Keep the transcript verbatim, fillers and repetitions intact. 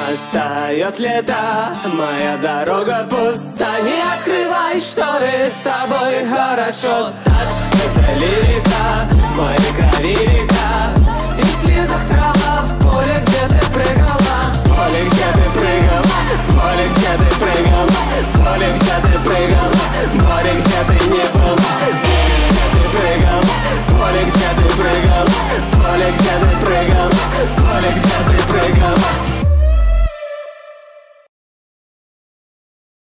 Настает лето, моя дорога пуста. Не открывай шторы, с тобой хорошо. Так это ли